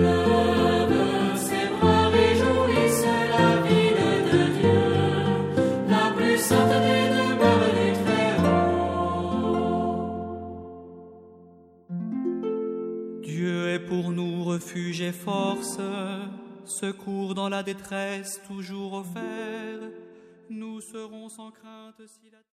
Lève ses bras, réjouissent la ville de Dieu, la plus sainte des demeures du Très-Haut. Dieu est pour nous refuge et force, secours dans la détresse toujours offert. Nous serons sans crainte si la